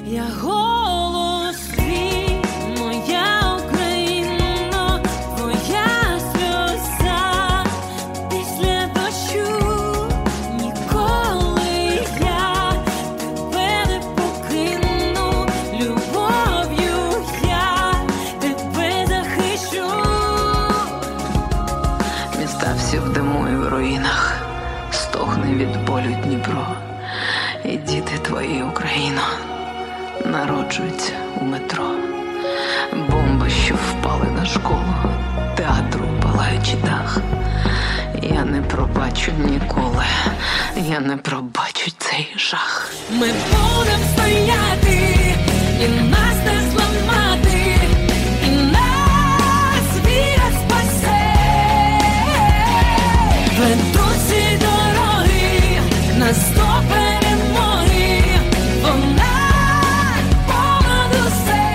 Я голос твій, моя Україно, твоя сльоза після дощу. Ніколи я тебе не покину, любов'ю я тебе захищу. Міста всі в диму і в руїнах, стогне від болю Дніпро. І діти твої, Україно, народжуються у метро. Бомби, що впали на школу, театру палаючий дах. Я не пробачу ніколи, я не пробачу цей жах. Ми будем стояти, і нас не зламати, і нас віра спасе. Ведуть ці дороги, нас до перемоги, вона понад усе.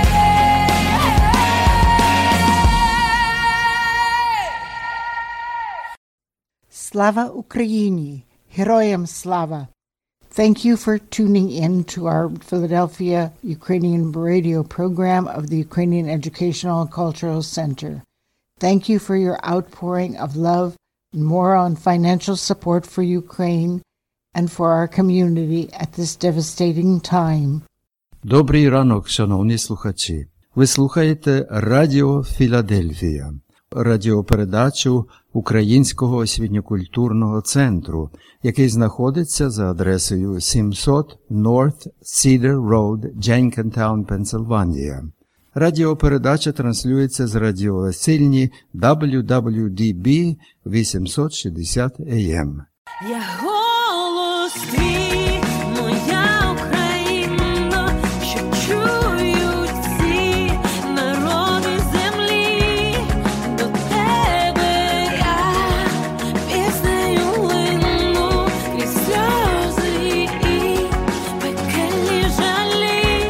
Slava Ukraini, Heroyam Slava. Thank you for tuning in to our Philadelphia Ukrainian radio program of the Ukrainian Educational and Cultural Center. Thank you for your outpouring of love and more on financial support for Ukraine and for our community at this devastating time. Добрий ранок, шановні слухачі. Ви слухаєте Радіо Філадельфія, радіопередачу Українського освітньо-культурного центру, який знаходиться за адресою 700 North Cedar Road, Jenkintown, Пенсильванія. Радіопередача транслюється з радіосильні WWDB 860 AM. Я голос твій, моя Україно, що чують всі народи землі. До тебе я піснею лину, крізь сльози і пекельні жалі.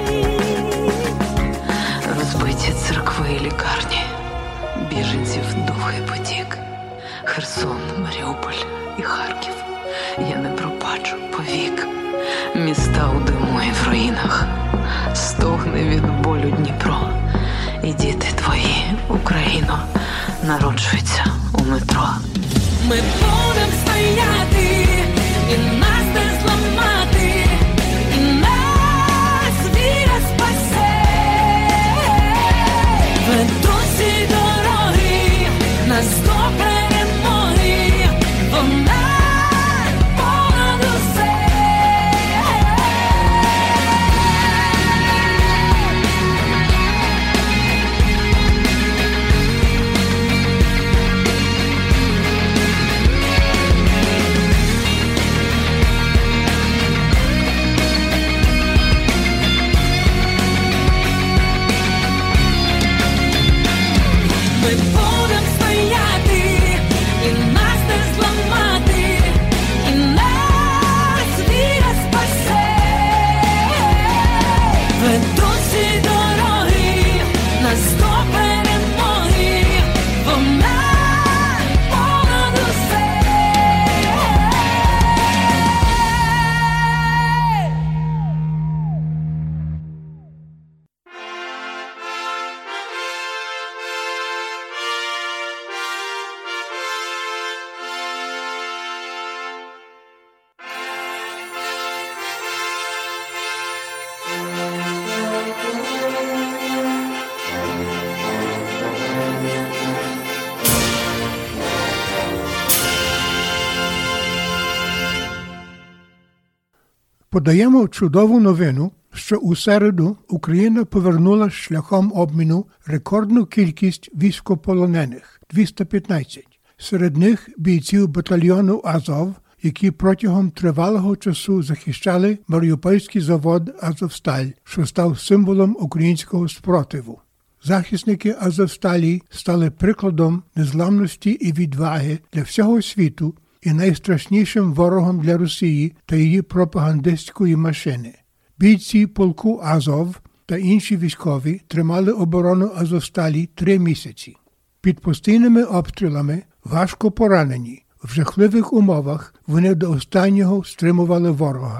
Розбиті церкви і лікарні, біженців довгий потік. Херсон, Маріуполь і Харків. Я не пробачу повік. Міста у диму і в руїнах, стогне від болю Дніпро. І діти твої, Україно, народжуються у метро. Ми будем стояти, і нас не зламати, і нас віра спасе. Ведуть ці дороги, нас до перемоги, вона понад усе. Ми будем стояти, і нас не зламати, і нас віра спасе. Ведуть ці дороги, нас до перемоги, вона понад усе. Подаємо чудову новину, що у середу Україна повернула шляхом обміну рекордну кількість військовополонених – 215. Серед них бійців батальйону «Азов», які протягом тривалого часу захищали Маріупольський завод «Азовсталь», що став символом українського спротиву. Захисники «Азовсталі» стали прикладом незламності і відваги для всього світу і найстрашнішим ворогом для Росії та її пропагандистської машини. Бійці полку «Азов» та інші військові тримали оборону «Азовсталі» 3 місяці. Під постійними обстрілами, важко поранені, в жахливих умовах вони до останнього стримували ворога.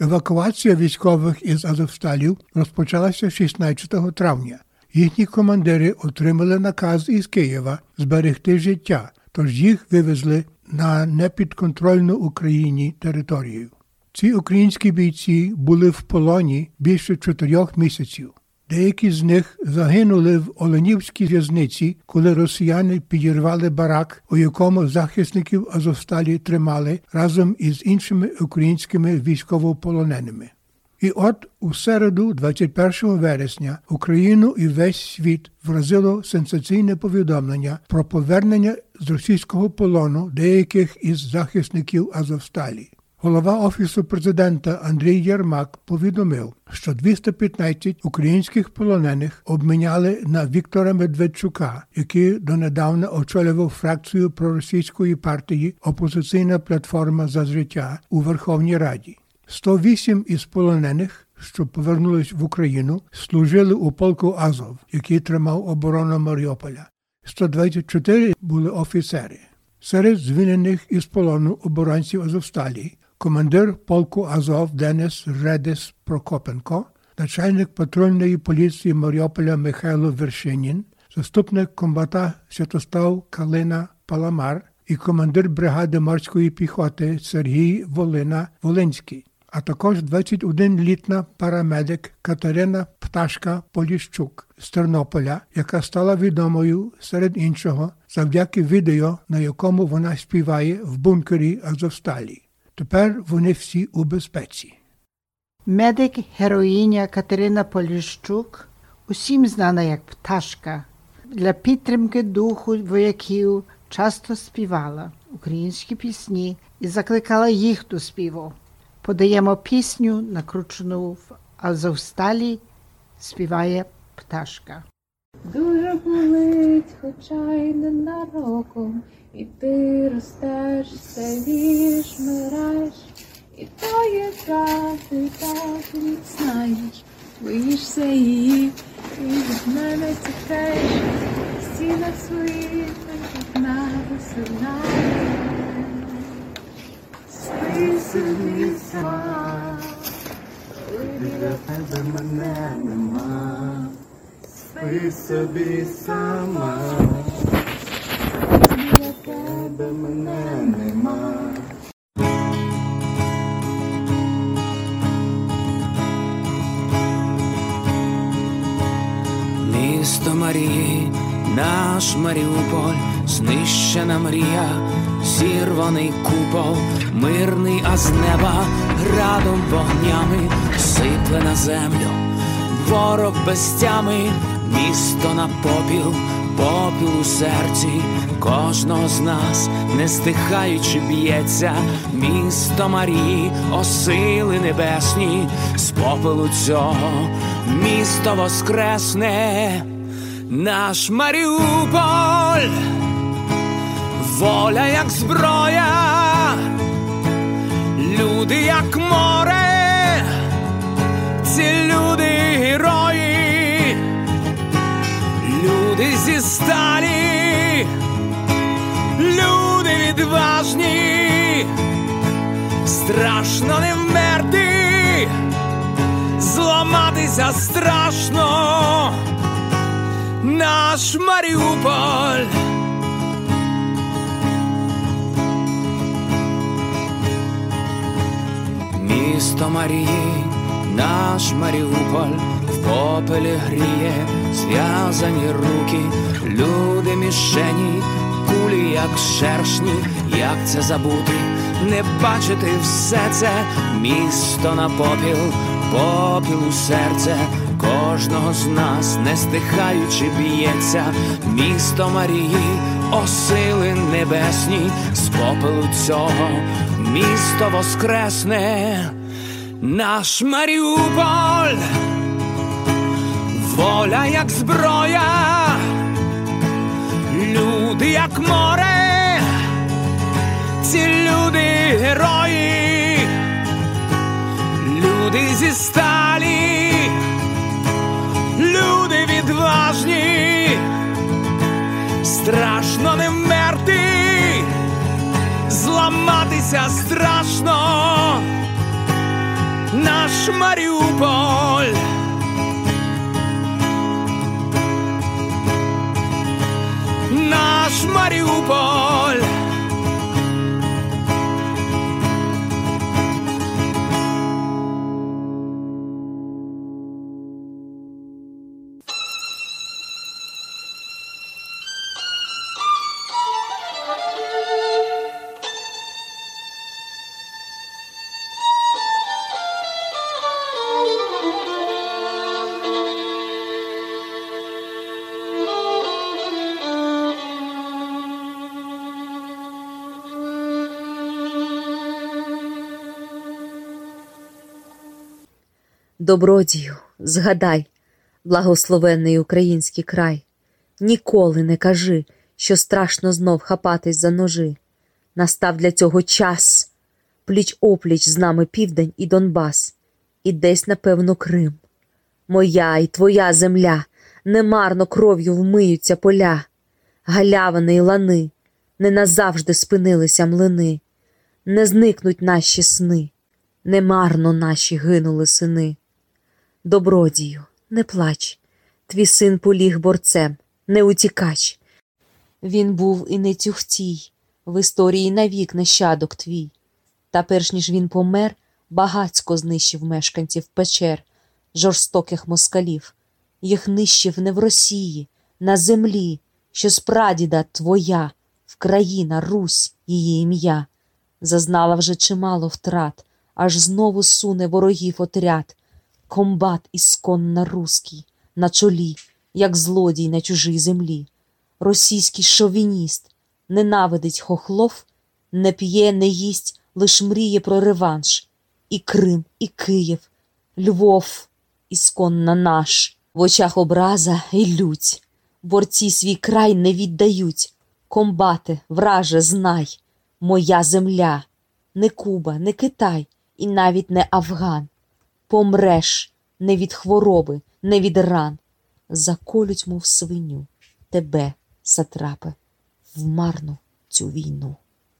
Евакуація військових із Азовсталі розпочалася 16 травня. Їхні командири отримали наказ із Києва зберегти життя, тож їх вивезли на непідконтрольну Україні територію. Ці українські бійці були в полоні більше 4 місяців. Деякі з них загинули в Оленівській в'язниці, коли росіяни підірвали барак, у якому захисників Азовсталі тримали разом із іншими українськими військовополоненими. І от у середу, 21 вересня, Україну і весь світ вразило сенсаційне повідомлення про повернення з російського полону деяких із захисників Азовсталі. Голова Офісу президента Андрій Єрмак повідомив, що 215 українських полонених обміняли на Віктора Медведчука, який донедавна очолював фракцію проросійської партії «Опозиційна платформа за життя» у Верховній Раді. 108 із полонених, що повернулись в Україну, служили у полку Азов, який тримав оборону Маріуполя. 124 були офіцери. Серед звільнених із полону оборонців Азовсталі командир полку Азов Денис Редес Прокопенко, начальник патрульної поліції Маріуполя Михайло Вершинін, заступник комбата Святослав Калина Паламар і командир бригади морської піхоти Сергій Волинський, а також 21-літна парамедик Катерина Пташка Поліщук з Тернополя, яка стала відомою, серед іншого, завдяки відео, на якому вона співає в бункері Азовсталі. Тепер вони всі у безпеці. Медик-героїня Катерина Поліщук, усім знана як Пташка, для підтримки духу вояків часто співала українські пісні і закликала їх до співу. Подаємо пісню, накручену в Азовсталі, співає Пташка. Дуже болить, хоча й ненароком, і ти ростеш, стаєш, мираєш, і то є правда, і так знаєш, боїшся її, і від мене тікаєш, в стінах своїх, як навеселяєш. Спи собі сама, коли біля тебе мене нема. Спи собі сама, біля тебе мене нема. Місто Марії, наш Маріуполь, знищена мрія, зірваний купол, мирний, а з неба градом вогнями сипле на землю. Ворог без тями, місто на попіл, попіл у серці кожного з нас, не стихаючи б'ється. Місто Марії, о сили небесні, з попелу цього місто воскресне. Наш Маріуполь, воля як зброя, люди як море, ці люди герої, люди зі сталі, люди відважні, страшно не вмерти, зламатися страшно. Наш Маріуполь, місто Марії, наш Маріуполь, в попелі гріє зв'язані руки, люди мішені, кулі як шершні. Як це забути, не бачити все це? Місто на попіл, попіл у серце кожного з нас, не стихаючи б'ється. Місто Марії, о сили небесні, з попелу цього місто воскресне. Наш Маріуполь, воля як зброя, люди як море, ці люди герої, люди зі сталі, люди відважні, страшно не вмерти, зламатися страшно. наш Маріуполь. Наш Маріуполь. Добродію, згадай, благословенний український край, ніколи не кажи, що страшно знов хапатись за ножи. Настав для цього час. Пліч-опліч з нами Південь і Донбас, і десь, напевно, Крим. Моя і твоя земля, немарно кров'ю вмиються поля. Галявини й лани, не назавжди спинилися млини. Не зникнуть наші сни, немарно наші гинули сини. Добродію, не плач, твій син поліг борцем, не утікач. Він був і не тюхтій, в історії навік нащадок твій. Та перш ніж він помер, багацько знищив мешканців печер, жорстоких москалів. Їх нищив не в Росії, на землі, що з прадіда твоя, Вкраїна, Русь, її ім'я. Зазнала вже чимало втрат, аж знову суне ворогів отряд. Комбат ісконно руський, на чолі, як злодій на чужій землі. Російський шовініст ненавидить хохлов, не п'є, не їсть, лиш мріє про реванш. І Крим, і Київ, Львов ісконно наш. В очах образа і лють, борці свій край не віддають. Комбате, враже, знай, моя земля, не Куба, не Китай і навіть не Афган. Помреш не від хвороби, не від ран. Заколють, мов свиню, тебе, сатрапе, в марну цю війну.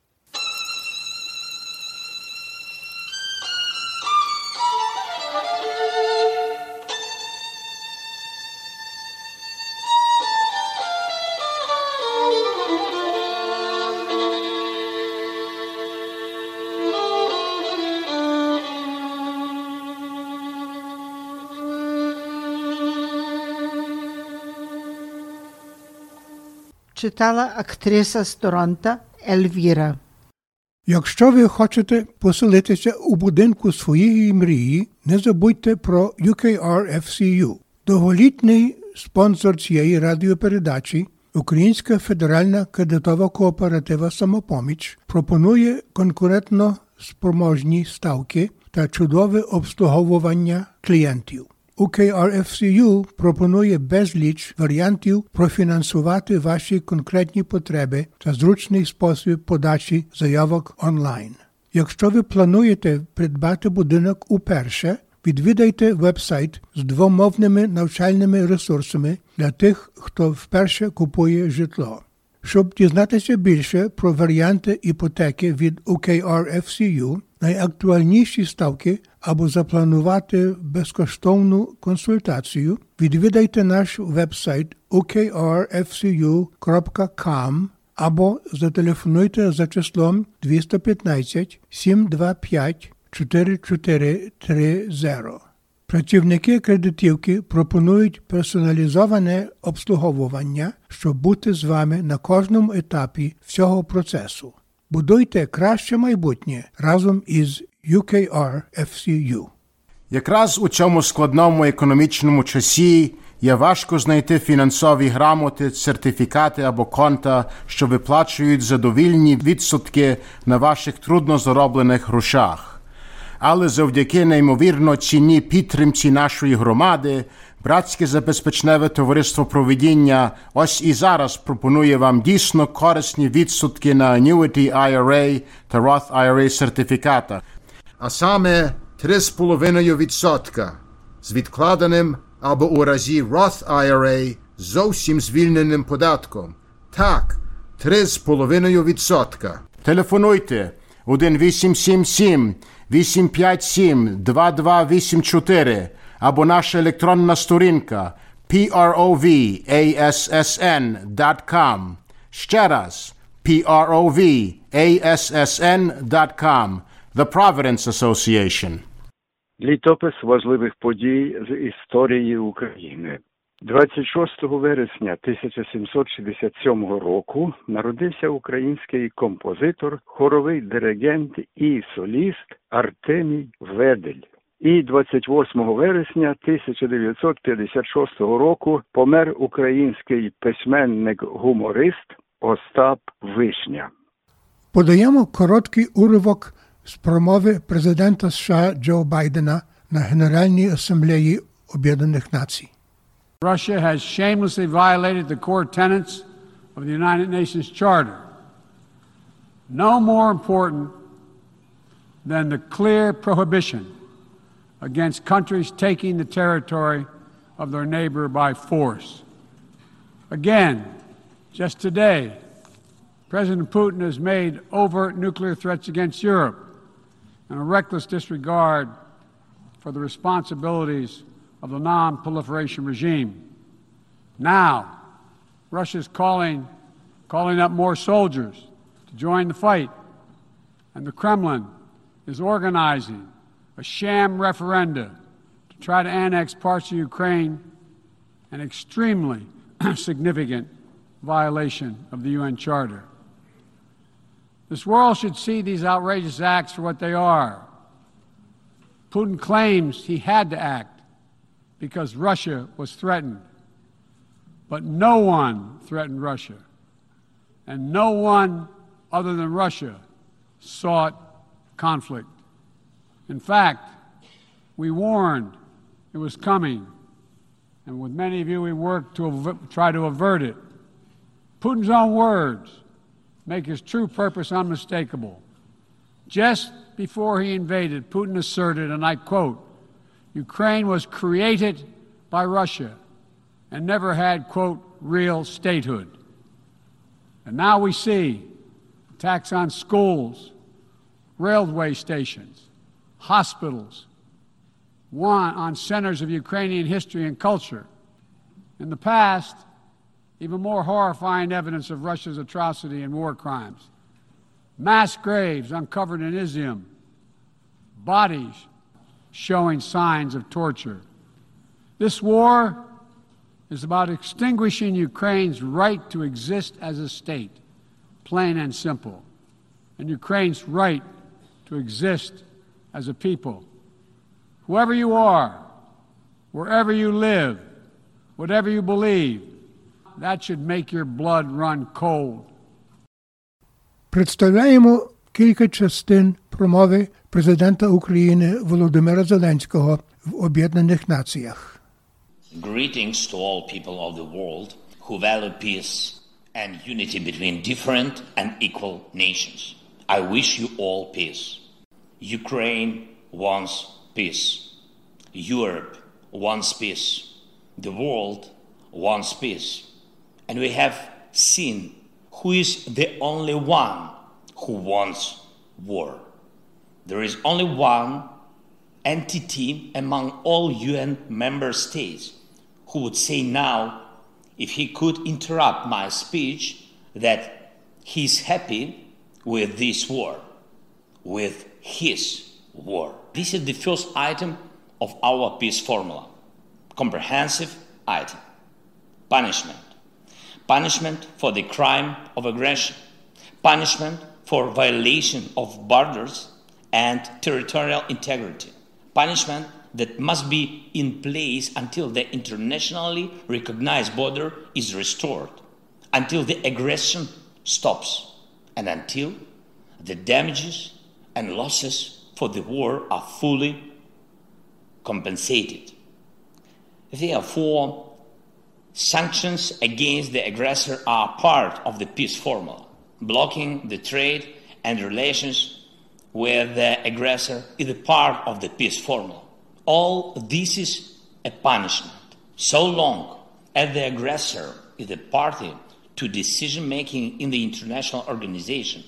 Читала актриса з Торонто Ельвіра. Якщо ви хочете поселитися у будинку своєї мрії, не забудьте про UKRFCU. Довголітній спонсор цієї радіопередачі, Українська федеральна кредитова кооператива «Самопоміч» пропонує конкурентно спроможні ставки та чудове обслуговування клієнтів. UKRFCU пропонує безліч варіантів профінансувати ваші конкретні потреби та зручний спосіб подачі заявок онлайн. Якщо ви плануєте придбати будинок уперше, відвідайте веб-сайт з двомовними навчальними ресурсами для тих, хто вперше купує житло. Щоб дізнатися більше про варіанти іпотеки від UKRFCU, найактуальніші ставки або запланувати безкоштовну консультацію, відвідайте наш веб-сайт ukrfcu.com або зателефонуйте за числом 215-725-4430. Працівники кредитівки пропонують персоналізоване обслуговування, щоб бути з вами на кожному етапі всього процесу. Будуйте краще майбутнє разом із UKRFCU. Якраз у цьому складному економічному часі є важко знайти фінансові грамоти, сертифікати або конта, що виплачують задовільні відсотки на ваших трудно зароблених грошах. Але завдяки неймовірно цінній підтримці нашої громади, Братське забезпечневе товариство «Провидіння» ось і зараз пропонує вам дійсно корисні відсотки на Annuity IRA та Roth IRA сертифікатах. А саме 3,5% з відкладеним або у разі Roth IRA зовсім звільненим податком. Так, 3,5%. Телефонуйте 1-877-857-2284 або наша електронна сторінка provassn.com. Ще раз, provassn.com. The Providence Association. Літопис важливих подій з історії України. 26 вересня 1767 року народився український композитор, хоровий диригент і соліст Артемій Ведель. І 28 вересня 1956 року помер український письменник-гуморист Остап Вишня. Подаємо короткий уривок з промови президента США Джо Байдена на Генеральній асамблеї Об'єднаних Націй. Russia has shamelessly violated the core tenets of the United Nations Charter. No more important than the clear prohibition against countries taking the territory of their neighbor by force. Again, just today, President Putin has made overt nuclear threats against Europe and a reckless disregard for the responsibilities of the non-proliferation regime. Now, Russia's calling up more soldiers to join the fight, and the Kremlin is organizing a sham referenda to try to annex parts of Ukraine, an extremely significant violation of the UN Charter. This world should see these outrageous acts for what they are. Putin claims he had to act because Russia was threatened. But no one threatened Russia. And no one other than Russia sought conflict. In fact, we warned it was coming. And with many of you, we worked to try to avert it. Putin's own words make his true purpose unmistakable. Just before he invaded, Putin asserted, and I quote, Ukraine was created by Russia and never had, quote, real statehood. And now we see attacks on schools, railway stations, hospitals, on centers of Ukrainian history and culture. In the past, even more horrifying evidence of Russia's atrocity and war crimes. Mass graves uncovered in Izium, bodies showing signs of torture. This war is about extinguishing Ukraine's right to exist as a state, plain and simple, and Ukraine's right to exist as a people. Whoever you are, wherever you live, whatever you believe, that should make your blood run cold. Представляємо кілька частин промови президента України Володимира Зеленського в Об'єднаних Націях. Greetings to all people of the world who value peace and unity between different and equal nations. I wish you all peace. Ukraine wants peace. Europe wants peace. The world wants peace. And we have seen who is the only one who wants war. There is only one entity among all UN member states who would say now, if he could interrupt my speech, that he's happy with this war, with his war. This is the first item of our peace formula, comprehensive item. Punishment. Punishment for the crime of aggression. Punishment for violation of borders and territorial integrity. Punishment that must be in place until the internationally recognized border is restored, until the aggression stops, and until the damages and losses for the war are fully compensated. Therefore, sanctions against the aggressor are part of the peace formula. Blocking the trade and relations with the aggressor is a part of the peace formula. All this is a punishment. So long as the aggressor is a party to decision-making in the international organization,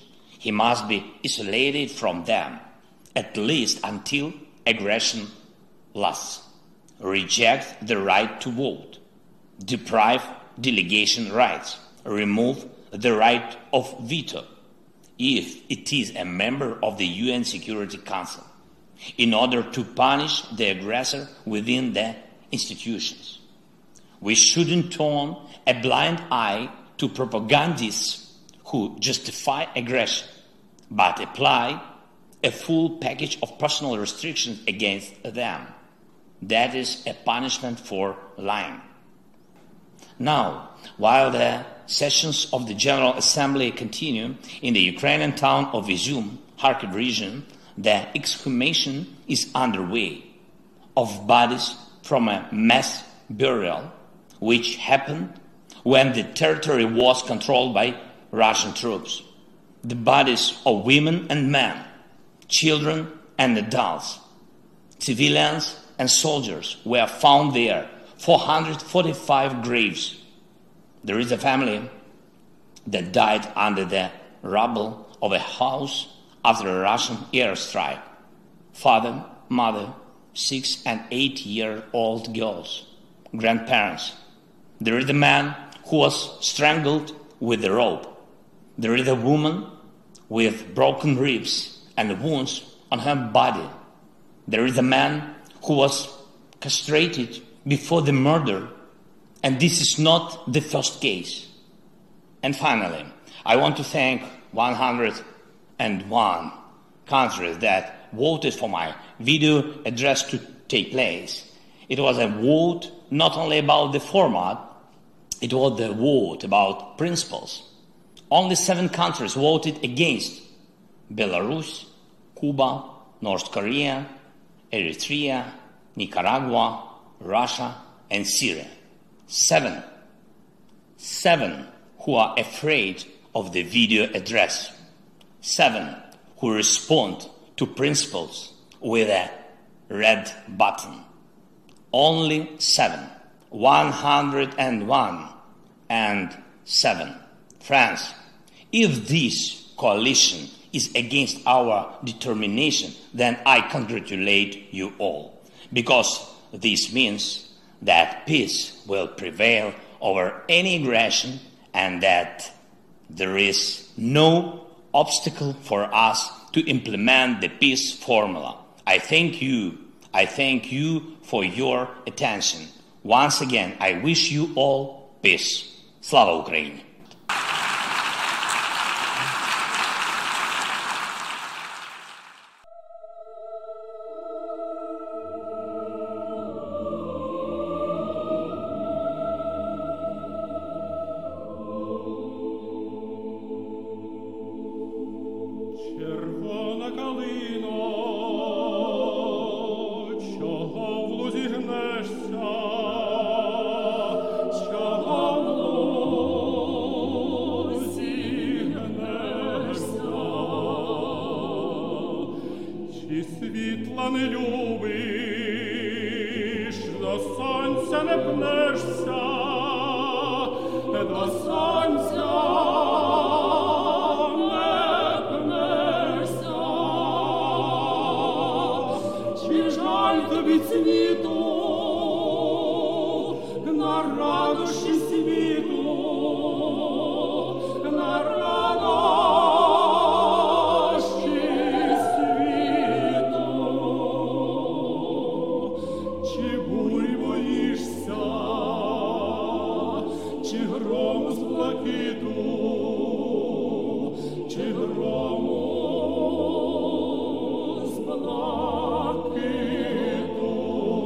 He must be isolated from them, at least until aggression lasts. Reject the right to vote. Deprive delegation rights. Remove the right of veto if it is a member of the UN Security Council, in order to punish the aggressor within the institutions. We shouldn't turn a blind eye to propagandists who justify aggression, but apply a full package of personal restrictions against them. That is a punishment for lying. Now, while the sessions of the General Assembly continue in the Ukrainian town of Izum, Kharkiv region, the exhumation is underway of bodies from a mass burial which happened when the territory was controlled by Russian troops. The bodies of women and men, children and adults, civilians and soldiers were found there, 445 graves. There is a family that died under the rubble of a house after a Russian airstrike. Father, mother, 6 and 8-year-old girls, grandparents. There is a man who was strangled with a rope. There is a woman with broken ribs and wounds on her body. There is a man who was castrated before the murder, and this is not the first case. And finally, I want to thank 101 countries that voted for my video address to take place. It was a vote not only about the format, it was the vote about principles. Only 7 countries voted against: Belarus, Cuba, North Korea, Eritrea, Nicaragua, Russia, and Syria. 7 who are afraid of the video address. 7 who respond to principles with a red button. Only 7. 101 and 7. Friends, if this coalition is against our determination, then I congratulate you all, because this means that peace will prevail over any aggression and that there is no obstacle for us to implement the peace formula. I thank you for your attention. Once again, I wish you all peace. Slava Ukraini! Грому з блакиту.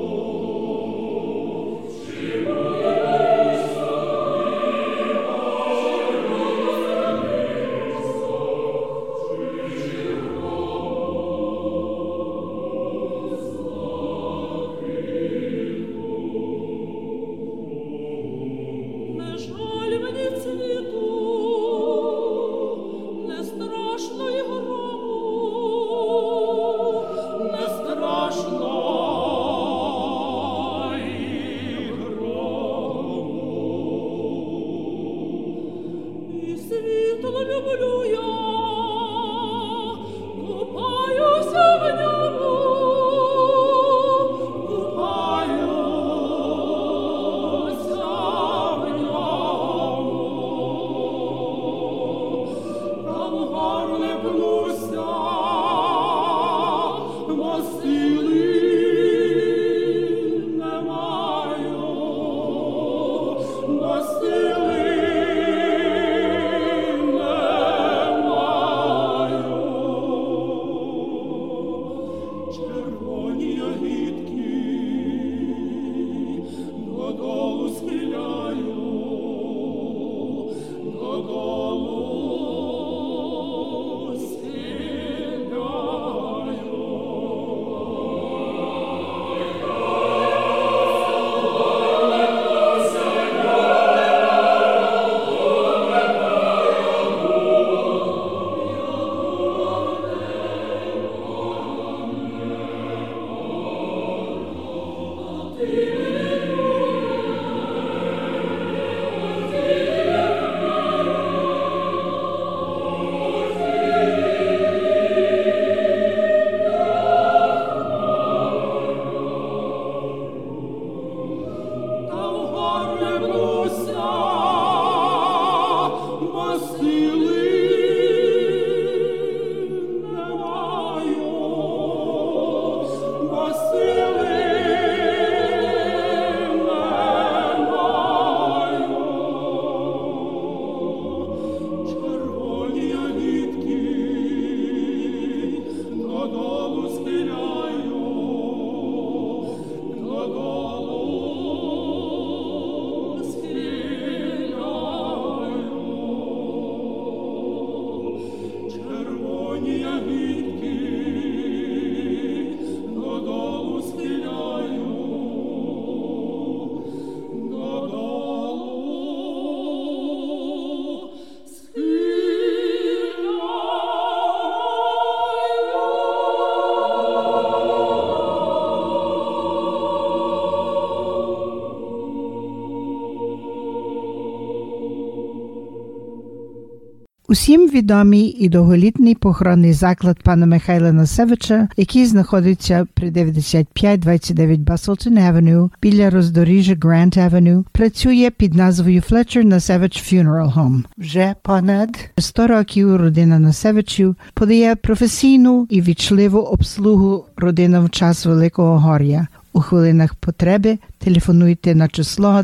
Усім відомий і довголітній похоронний заклад пана Михайла Насевича, який знаходиться при 9529 Busselton Avenue біля роздоріжжя Grant Avenue, працює під назвою Fletcher Nasevich Funeral Home. Вже понад 100 років родина Насевичів подає професійну і вічливу обслугу родинам в час Великого горя. У хвилинах потреби телефонуйте на число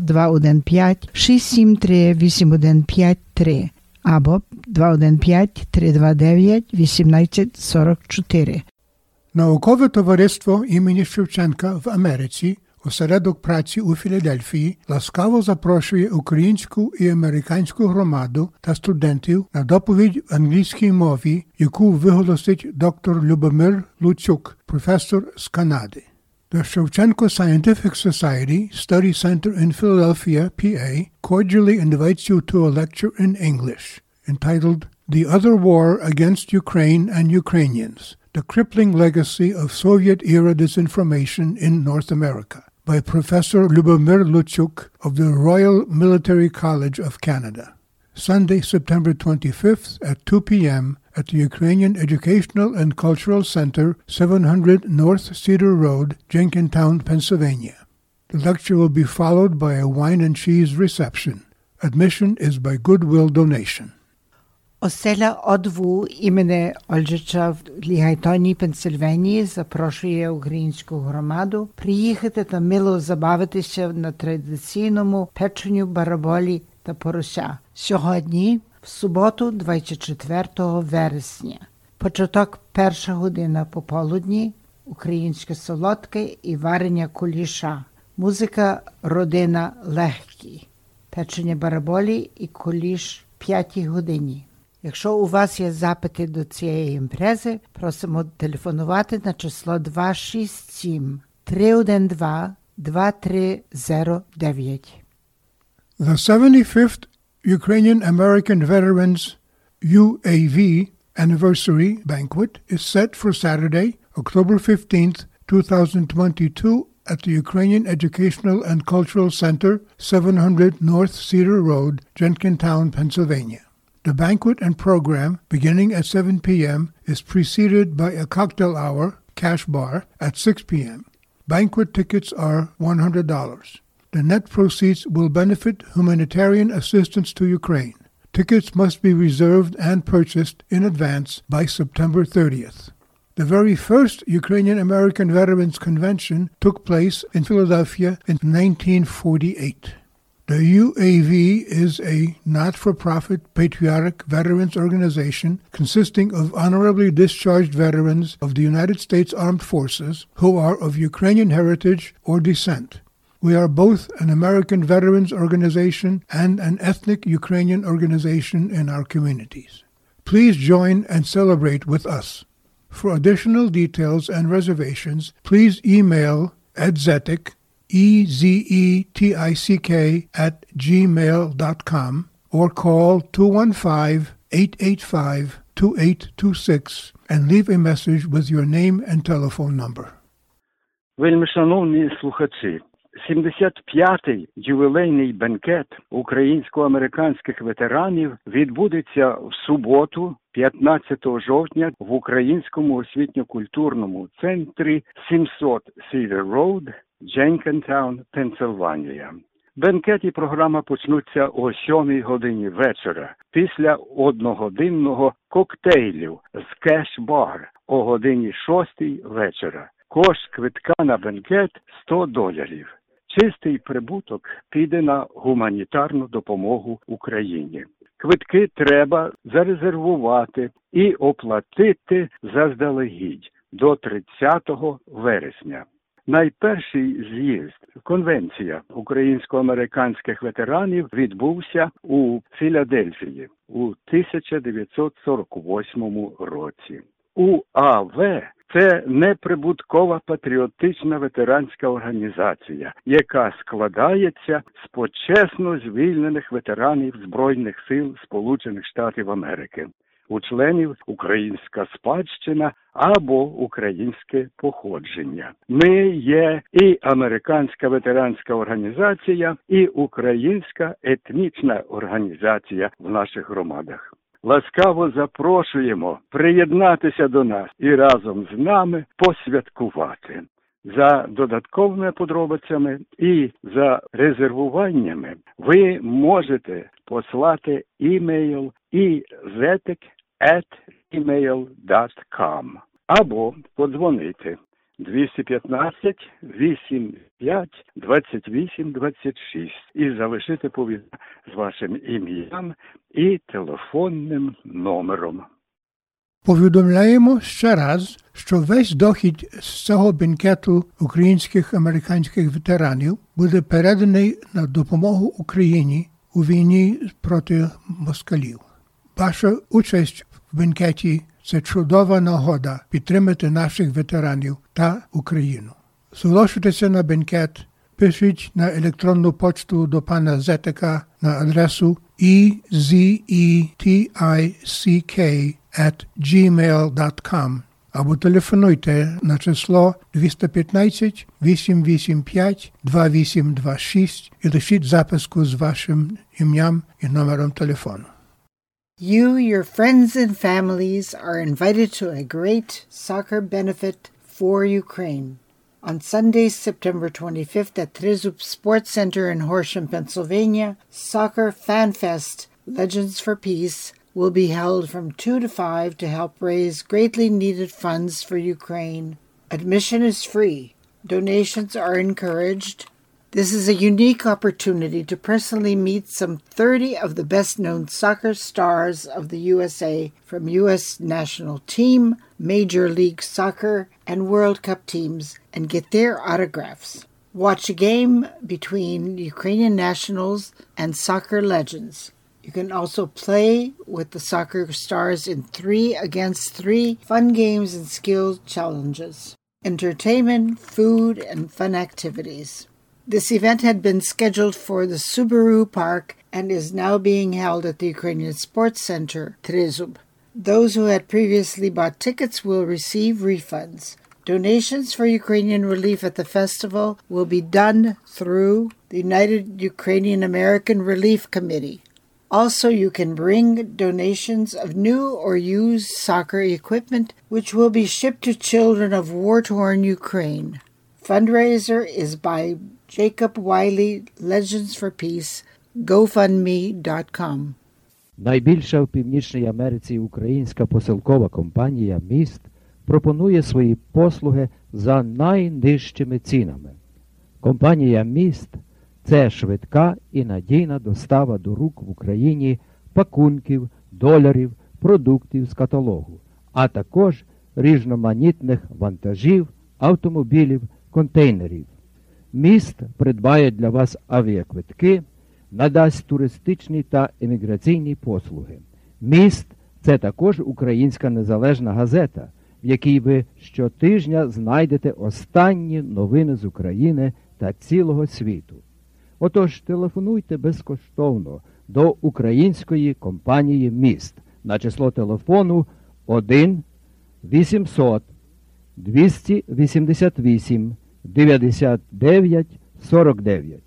215-673-8153 або 215-329-1844. Наукове товариство імені Шевченка в Америці, осередок праці у Філадельфії, ласкаво запрошує українську і американську громаду та студентів на доповідь в англійській мові, яку виголосить доктор Любомир Луцюк, професор з Канади. The Shevchenko Scientific Society Study Center in Philadelphia, PA, cordially invites you to a lecture in English entitled The Other War Against Ukraine and Ukrainians, The Crippling Legacy of Soviet-Era Disinformation in North America, by Professor Lubomir Luchuk of the Royal Military College of Canada. Sunday, September 25th at 2 p.m. at the Ukrainian Educational and Cultural Center, 700 North Cedar Road, Jenkintown, Pennsylvania. The lecture will be followed by a wine and cheese reception. Admission is by goodwill donation. Оселя Одву імені Ольжича в Лігайтоні, Пенсильванії запрошує українську громаду приїхати та мило забавитися на традиційному печенню бараболі та порося. Сьогодні, в суботу, 24 вересня. Початок 1 година пополудні, українське солодке і варення куліша. Музика «Родина легкі». Печення бараболі і куліш 5 годині. Якщо у вас є запити до цієї імпрези, просимо телефонувати на число 267-312-2309. The 75th Ukrainian American Veterans UAV Anniversary Banquet is set for Saturday, October 15th, 2022 at the Ukrainian Educational and Cultural Center, 700 North Cedar Road, Jenkintown, Pennsylvania. The banquet and program, beginning at 7 p.m., is preceded by a cocktail hour, cash bar, at 6 p.m. Banquet tickets are $100. The net proceeds will benefit humanitarian assistance to Ukraine. Tickets must be reserved and purchased in advance by September 30th. The very first Ukrainian American Veterans Convention took place in Philadelphia in 1948. The UAV is a not-for-profit patriotic veterans organization consisting of honorably discharged veterans of the United States Armed Forces who are of Ukrainian heritage or descent. We are both an American veterans organization and an ethnic Ukrainian organization in our communities. Please join and celebrate with us. For additional details and reservations, please email edzetic, EZETICK @gmail.com or call 215-885-2826 and leave a message with your name and telephone number. Вельмишановні слухачі, 75-й ювілейний бенкет українсько-американських ветеранів відбудеться в суботу, 15 жовтня, в Українському освітньо-культурному центрі 700 Cedar Road, Jenkintown, Пенсильванія. Бенкет і програма почнуться о 7 годині вечора, після одногодинного коктейлю з кеш-бар о годині 6 вечора. Кошт квитка на бенкет $100. Чистий прибуток піде на гуманітарну допомогу Україні. Квитки треба зарезервувати і оплатити заздалегідь до 30 вересня. Найперший з'їзд, конвенція українсько-американських ветеранів відбувся у Філадельфії у 1948 році. УАВ – це неприбуткова патріотична ветеранська організація, яка складається з почесно звільнених ветеранів Збройних сил Сполучених Штатів Америки. У членів українська спадщина або українське походження. Ми є і американська ветеранська організація, і українська етнічна організація в наших громадах. ласкаво запрошуємо приєднатися до нас і разом з нами посвяткувати. За додатковими подробицями і за резервуваннями ви можете послати імейл izetek@gmail.com або подзвонити 215 85 28 26 і залишити повідомлення з вашим ім'ям і телефонним номером. Повідомляємо ще раз, що весь дохід з цього бенкету українських американських ветеранів буде переданий на допомогу Україні у війні проти москалів. Ваша участь в бенкеті – це чудова нагода підтримати наших ветеранів та Україну. Зголошуйтеся на бенкет, пишіть на електронну почту до пана Зетека на адресу ezetic@gmail.com або телефонуйте на число 215 885 2826 і лишіть записку з вашим ім'ям і номером телефону. You, your friends and families are invited to a great soccer benefit for Ukraine. On Sunday, September 25th at Trezub Sports Center in Horsham, Pennsylvania, Soccer Fan Fest Legends for Peace will be held from 2 to 5 to help raise greatly needed funds for Ukraine. Admission is free. Donations are encouraged. This is a unique opportunity to personally meet some 30 of the best-known soccer stars of the USA from U.S. national team, Major League Soccer, and World Cup teams and get their autographs. Watch a game between Ukrainian nationals and soccer legends. You can also play with the soccer stars in 3-against-3 fun games and skill challenges, entertainment, food, and fun activities. This event had been scheduled for the Subaru Park and is now being held at the Ukrainian Sports Center, Trezub. Those who had previously bought tickets will receive refunds. Donations for Ukrainian relief at the festival will be done through the United Ukrainian American Relief Committee. Also, you can bring donations of new or used soccer equipment, which will be shipped to children of war-torn Ukraine. Fundraiser is by Jacob Wiley, Legends for Peace, GoFundMe.com. Найбільша в Північній Америці українська посилкова компанія «Міст» пропонує свої послуги за найнижчими цінами. Компанія «Міст» – це швидка і надійна достава до рук в Україні пакунків, доларів, продуктів з каталогу, а також різноманітних вантажів, автомобілів, контейнерів. «Міст» придбає для вас авіаквитки, надасть туристичні та еміграційні послуги. «Міст» – це також українська незалежна газета, в якій ви щотижня знайдете останні новини з України та цілого світу. Отож, телефонуйте безкоштовно до української компанії «Міст» на число телефону 1-800-288-99-49.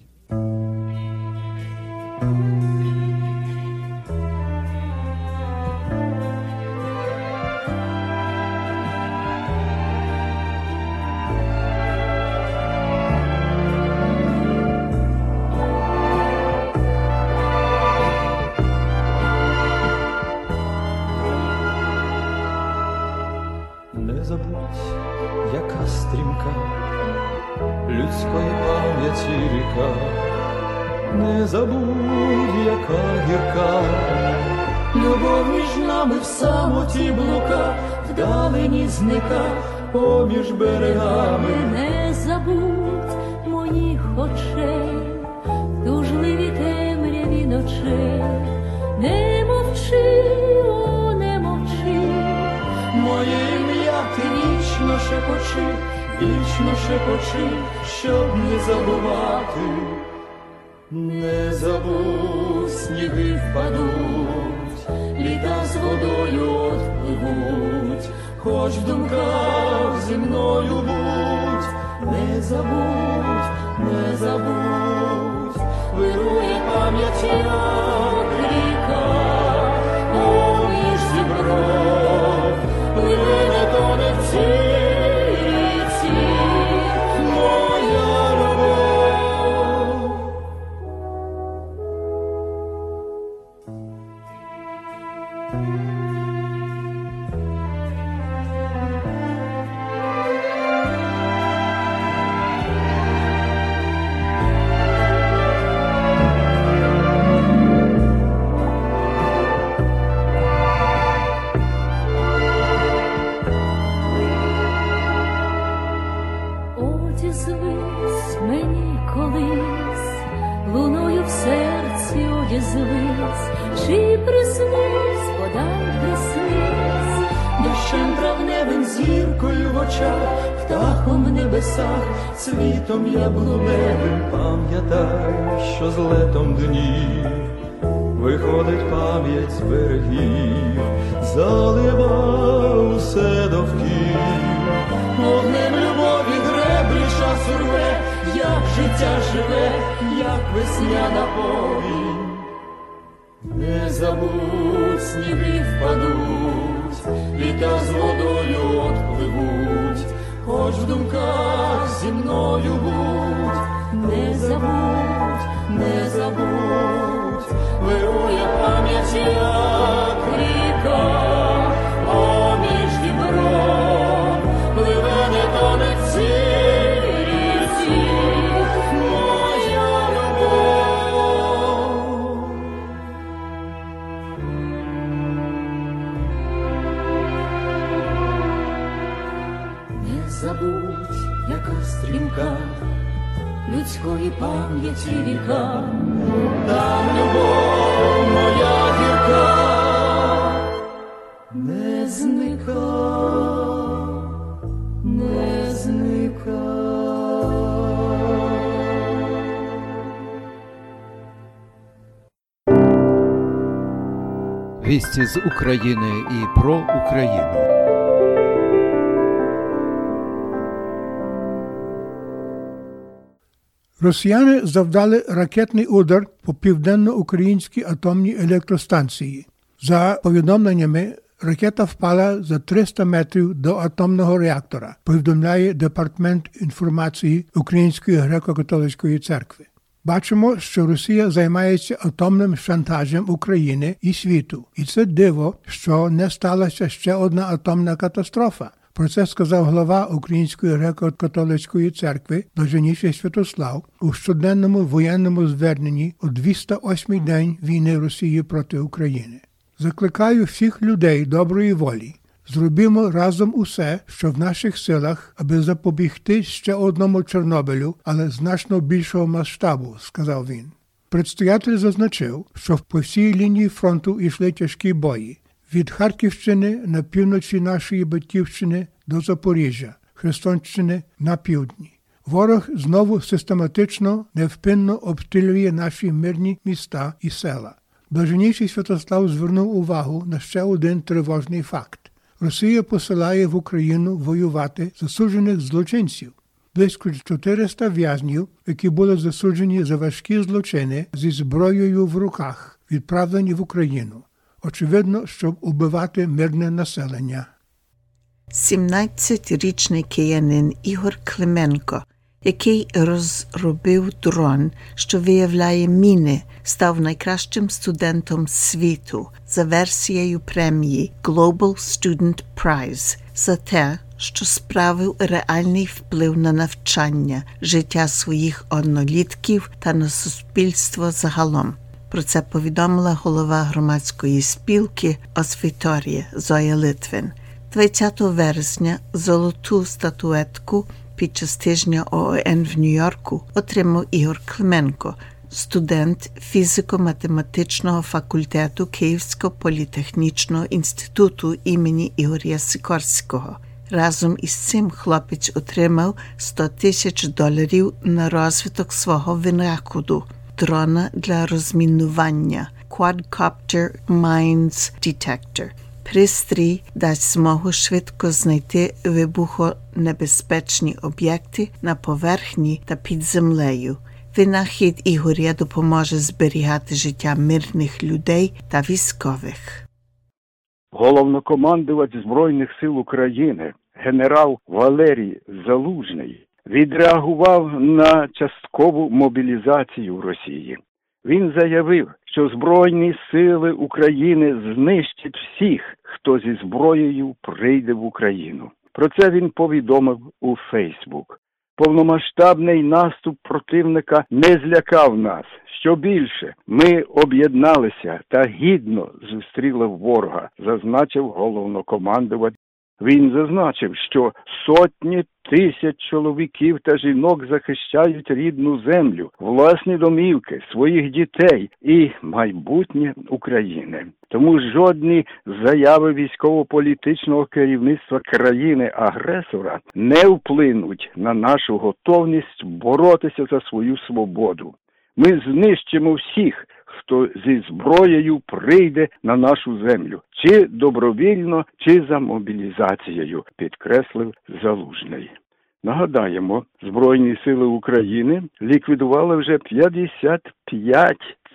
Не забудь, яка стрімка людської пам'яті ріка, не забудь, яка гірка любов між нами в самоті блука, вдалині зника поміж берегами. Не забудь моїх очей, тужливі темряві ночей, не мовчи, о, не мовчи. Моє ім'я ти вічно шепочи, щоб не забувати. Не забудь, сніги впадуть, літа з водою отпливуть, хоч в думках зі мною будь. Не забудь, вирує пам'ять як ріка, о, Чи приснись, подай приснись, дощем травневим, зіркою в очах, птахом в небесах, цвітом яблуневим. Пам'ятай, що з летом днів виходить пам'ять з берегів, залива усе довкіл. Вогнем любові греблі час рве, як життя живе, як весняна повінь. Не забудь, сніги впадуть, літа з водою отпливуть, хоч в думках зі мною будь. не забудь, Не забудь, вирує пам'ять, як ріка, поміж Дніпром, пливе не тоне в цій ріці моя любов. не забудь, яка стрімка людської пам'яті ріка, Там любов моя гірка не зника, не зника. Вісті з України і про Україну. Росіяни завдали ракетний удар по південно-українській атомній електростанції. За повідомленнями, ракета впала за 300 метрів до атомного реактора, повідомляє Департамент інформації Української греко-католицької церкви. Бачимо, що Росія займається атомним шантажем України і світу. І це диво, що не сталася ще одна атомна катастрофа. Про це сказав глава Української греко-католицької церкви Блаженніший Святослав у щоденному воєнному зверненні у 208-й день війни Росії проти України. Закликаю всіх людей доброї волі. Зробімо разом усе, що в наших силах, аби запобігти ще одному Чорнобилю, але значно більшого масштабу, сказав він. Предстоятель зазначив, що по всій лінії фронту йшли тяжкі бої. Від Харківщини на півночі нашої батьківщини до Запоріжжя, Херсонщини на півдні. Ворог знову систематично, невпинно обстрілює наші мирні міста і села. Блаженніший Святослав звернув увагу на ще один тривожний факт. Росія посилає в Україну воювати засуджених злочинців. Близько 400 в'язнів, які були засуджені за важкі злочини зі зброєю в руках, відправлені в Україну. Очевидно, щоб убивати мирне населення. 17-річний киянин Ігор Клименко, який розробив дрон, що виявляє міни, став найкращим студентом світу за версією премії Global Student Prize за те, що справив реальний вплив на навчання, життя своїх однолітків та на суспільство загалом. Про це повідомила голова громадської спілки «Освіторія» Зоя Литвин. 20 вересня золоту статуетку під час тижня ООН в Нью-Йорку отримав Ігор Клименко, студент фізико-математичного факультету Київського політехнічного інституту імені Ігоря Сікорського. Разом із цим хлопець отримав $100,000 на розвиток свого винаходу – дрона для розмінування Quadcopter Mines Detector. Пристрій дасть змогу швидко знайти вибухонебезпечні об'єкти на поверхні та під землею. Винахід Ігоря допоможе зберігати життя мирних людей та військових. Головнокомандувач Збройних сил України генерал Валерій Залужний відреагував на часткову мобілізацію Росії. Він заявив, що Збройні сили України знищать всіх, хто зі зброєю прийде в Україну. Про це він повідомив у Фейсбук. Повномасштабний наступ противника не злякав нас. Що більше, ми об'єдналися та гідно зустріли ворога, зазначив головнокомандувач Він зазначив, що сотні тисяч чоловіків та жінок захищають рідну землю, власні домівки, своїх дітей і майбутнє України. Тому жодні заяви військово-політичного керівництва країни-агресора не вплинуть на нашу готовність боротися за свою свободу. Ми знищимо всіх, хто зі зброєю прийде на нашу землю, чи добровільно, чи за мобілізацією, підкреслив Залужний. Нагадаємо, Збройні сили України ліквідували вже 55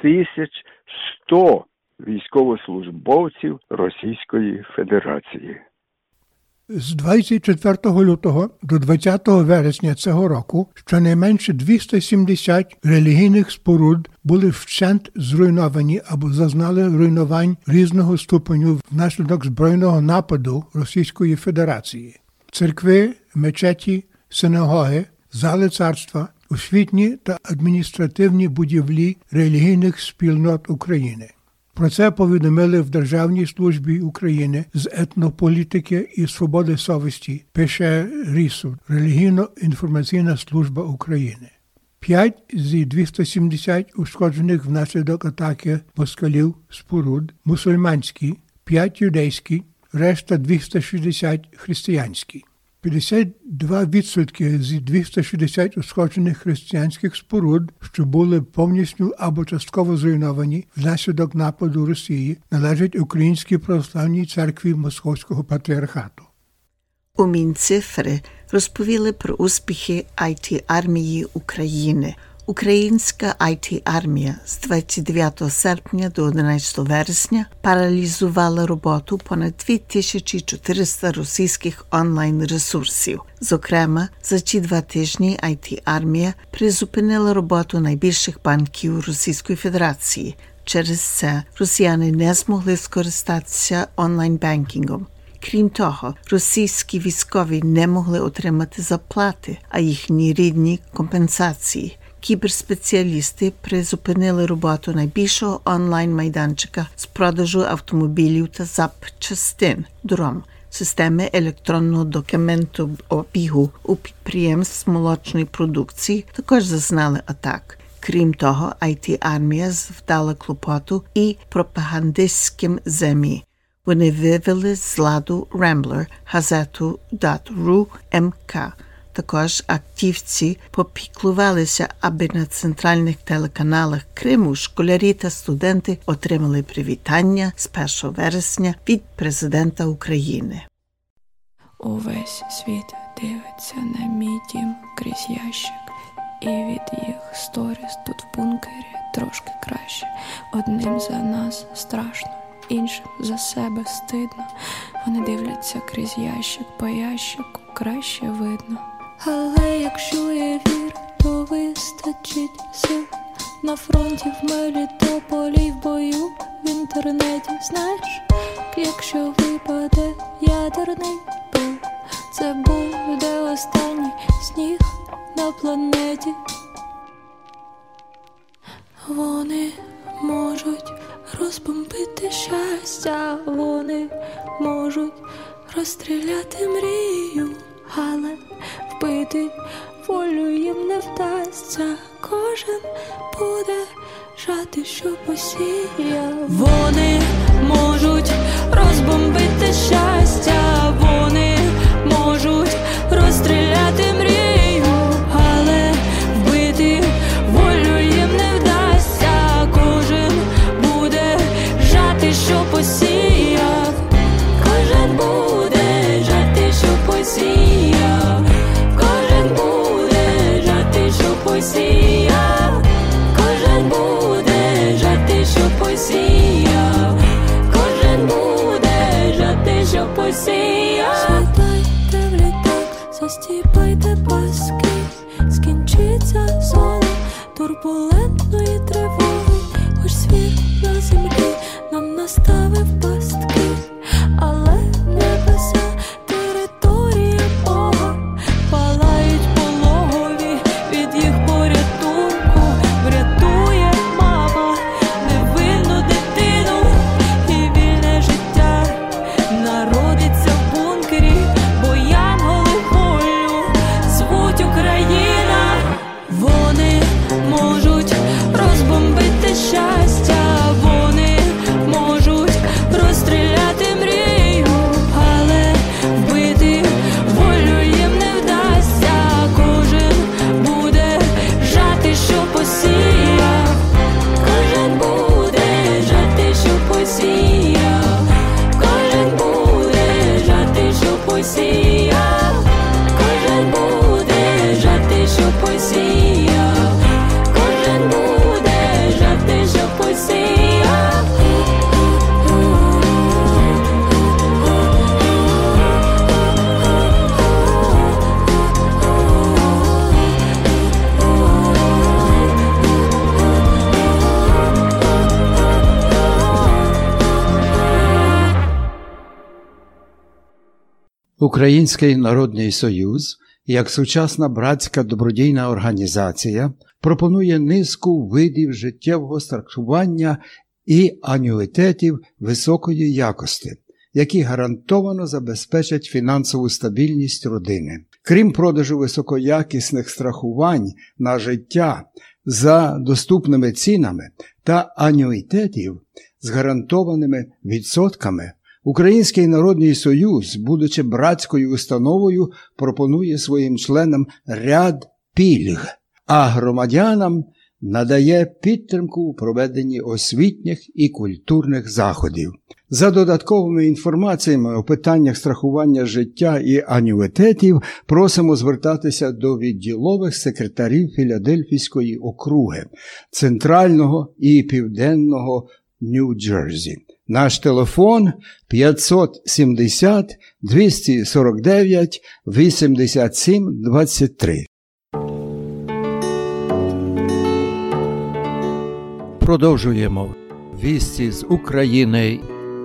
100 військовослужбовців Російської Федерації. З 24 лютого до 20 вересня цього року щонайменше 270 релігійних споруд були вщент зруйновані або зазнали руйнувань різного ступеню внаслідок збройного нападу Російської Федерації. Церкви, мечеті, синагоги, зали царства, освітні та адміністративні будівлі релігійних спільнот України. Про це повідомили в Державній службі України з етнополітики і свободи совісті, пише РІСу, Релігійно-інформаційна служба України. 5 зі 270 ушкоджених внаслідок атаки москалів споруд мусульманські, 5 юдейські, решта 260 християнські. 52% зі 260 ушкоджених християнських споруд, що були повністю або частково зруйновані внаслідок нападу Росії, належать Українській православній церкві Московського патріархату. У Мінцифри розповіли про успіхи IT-армії України. Українська IT-армія з 29 серпня до 11 вересня паралізувала роботу понад 2400 російських онлайн-ресурсів. Зокрема, за ці 2 тижні IT-армія призупинила роботу найбільших банків Російської Федерації. Через це росіяни не змогли скористатися онлайн-бенкінгом. Крім того, російські військові не могли отримати зарплати, а їхні рідні – компенсації. Кіберспеціалісти призупинили роботу найбільшого онлайн-майданчика з продажу автомобілів та запчастин «Дром» – системи електронного документообігу у підприємств молочної продукції, також зазнали атак. Крім того, IT-армія завдала клопоту і пропагандистським ЗМІ. Вони вивели з ладу Rambler, газету .ru МК. Також активці попіклувалися, аби на центральних телеканалах Криму школярі та студенти отримали привітання з 1 вересня від президента України. Увесь світ дивиться на мій дім крізь ящик. І від їх сторіс тут в бункері трошки краще. Одним за нас страшно, іншим за себе стидно. Вони дивляться крізь ящик, по ящику краще видно. Але якщо є вір, то вистачить сил. На фронті, в Мелітополі, в бою, в інтернеті. Знаєш, якщо випаде ядерний пил, це буде останній сніг на планеті. Вони можуть розбомбити щастя, вони можуть розстріляти мрію, але вбити волю їм не вдасться. Кожен буде жати, що посіяв. Вони можуть розбомбити щастя, вони можуть розстріляти мрію, але вбити волю їм не вдасться. Кожен буде жати, що посіяв. Кожен буде жати, що посіяв. Кожен буде жати, що посіяв. Кожен буде жати, що посіяв. Кожен буде жати, що посіяв. Сідайте в літак, застіпайте паски, скінчиться зона турбулентної тривоги. Хоч світ на землі нам наставив пастки, але небеса територія Бога. Палають пологові від їх порятунку. Врятує мама невинну дитину, і вільне життя народиться в бункері. посіяв, кожен буде жати, що посіяв, кожен буде жати, що посіяв. Український народний союз, як сучасна братська добродійна організація, пропонує низку видів життєвого страхування і анюїтетів високої якості, які гарантовано забезпечать фінансову стабільність родини. Крім продажу високоякісних страхувань на життя за доступними цінами та анюїтетів з гарантованими відсотками, Український народний союз, будучи братською установою, пропонує своїм членам ряд пільг, а громадянам надає підтримку у проведенні освітніх і культурних заходів. За додатковими інформаціями у питаннях страхування життя і анюїтетів просимо звертатися до відділових секретарів Філадельфійської округи, Центрального і Південного Нью-Джерсі. Наш телефон 570 249 87 23. Продовжуємо. Вісті з України.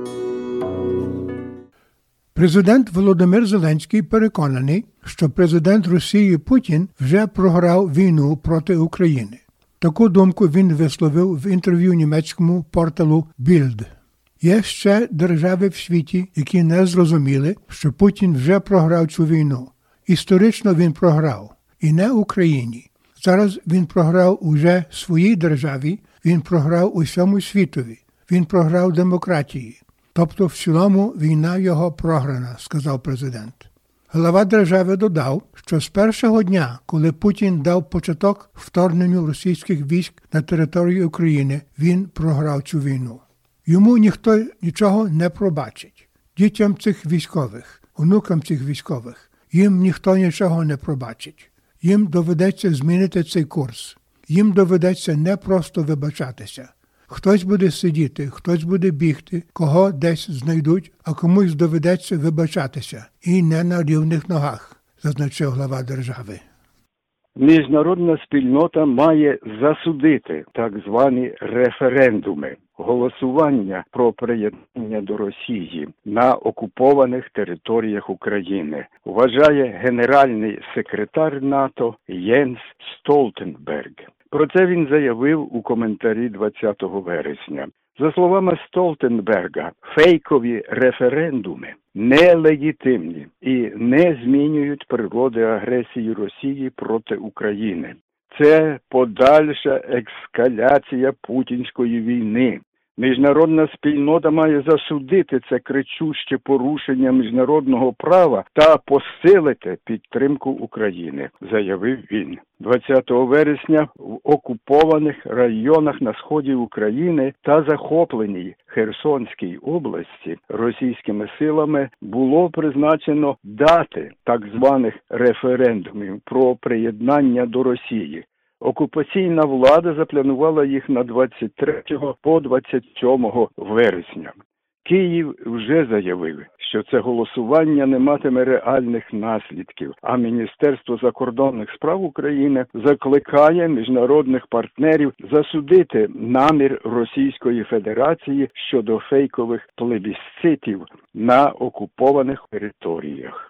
Президент Володимир Зеленський переконаний, що президент Росії Путін вже програв війну проти України. Таку думку він висловив в інтерв'ю німецькому порталу Bild. Є ще держави в світі, які не зрозуміли, що Путін вже програв цю війну. Історично він програв. І не Україні. Зараз він програв уже своїй державі, він програв усьому світові. Він програв демократії. Тобто в цілому війна його програна, сказав президент. Глава держави додав, що з першого дня, коли Путін дав початок вторгненню російських військ на територію України, він програв цю війну. Йому ніхто нічого не пробачить. Дітям цих військових, онукам цих військових, їм ніхто нічого не пробачить. Їм доведеться змінити цей курс. Їм доведеться не просто вибачатися. Хтось буде сидіти, хтось буде бігти, кого десь знайдуть, а комусь доведеться вибачатися. І не на рівних ногах, зазначив глава держави. Міжнародна спільнота має засудити так звані референдуми, голосування про приєднання до Росії на окупованих територіях України, вважає генеральний секретар НАТО Єнс Столтенберг. Про це він заявив у коментарі 20 вересня. За словами Столтенберга, фейкові референдуми нелегітимні і не змінюють природи агресії Росії проти України. Це подальша ескаляція путінської війни. Міжнародна спільнота має засудити це кричуще порушення міжнародного права та посилити підтримку України, заявив він. 20 вересня в окупованих районах на сході України та захопленій Херсонській області російськими силами було призначено дати так званих референдумів про приєднання до Росії. Окупаційна влада запланувала їх на 23 по 27 вересня. Київ вже заявив, що це голосування не матиме реальних наслідків, а Міністерство закордонних справ України закликає міжнародних партнерів засудити намір Російської Федерації щодо фейкових плебісцитів на окупованих територіях.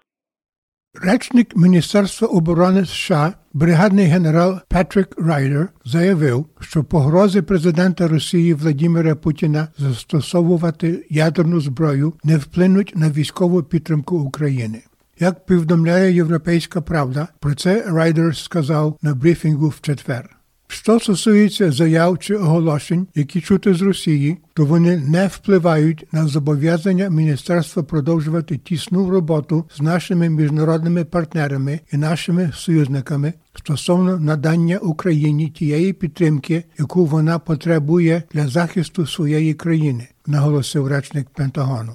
Речник Міністерства оборони США, бригадний генерал Патрік Райдер, заявив, що погрози президента Росії Владимира Путіна застосовувати ядерну зброю не вплинуть на військову підтримку України. Як повідомляє «Європейська правда», про це Райдер сказав на брифінгу в четвер. Що стосується заяв чи оголошень, які чути з Росії, то вони не впливають на зобов'язання Міністерства продовжувати тісну роботу з нашими міжнародними партнерами і нашими союзниками стосовно надання Україні тієї підтримки, яку вона потребує для захисту своєї країни, наголосив речник Пентагону.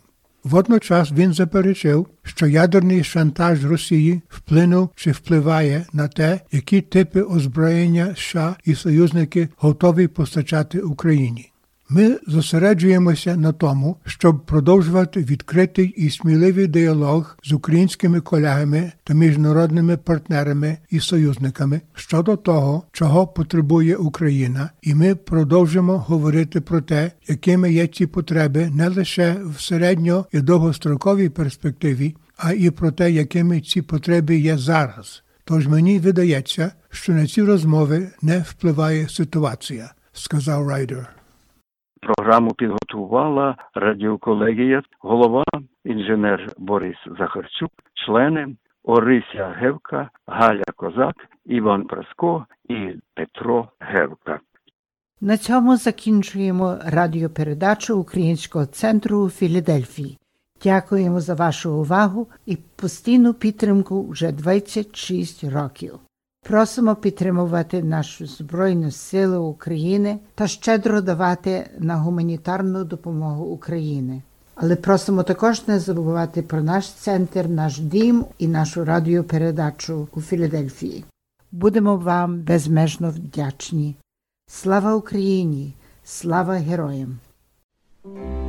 Водночас він заперечив, що ядерний шантаж Росії вплинув чи впливає на те, які типи озброєння США і союзники готові постачати Україні. Ми зосереджуємося на тому, щоб продовжувати відкритий і сміливий діалог з українськими колегами та міжнародними партнерами і союзниками щодо того, чого потребує Україна, і ми продовжимо говорити про те, якими є ці потреби не лише в середньо- і довгостроковій перспективі, а і про те, якими ці потреби є зараз. Тож мені видається, що на ці розмови не впливає ситуація, сказав Райдер. Програму підготувала радіоколегія, голова інженер Борис Захарчук, члени Орися Гевка, Галя Козак, Іван Праско і Петро Гевка. На цьому закінчуємо радіопередачу Українського центру у Філадельфії. Дякуємо за вашу увагу і постійну підтримку вже 26 років. Просимо підтримувати нашу Збройну силу України та щедро давати на гуманітарну допомогу Україні. Але просимо також не забувати про наш центр, наш дім і нашу радіопередачу у Філадельфії. Будемо вам безмежно вдячні. Слава Україні! Слава героям!